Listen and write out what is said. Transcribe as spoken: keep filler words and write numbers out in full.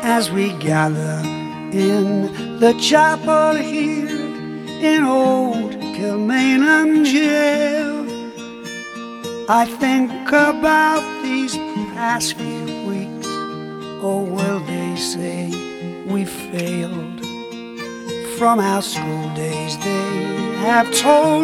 as we gather in the chapel here in old Kilmainham jail. I think about these past few weeks. Oh, will they say we failed? From our school days they have told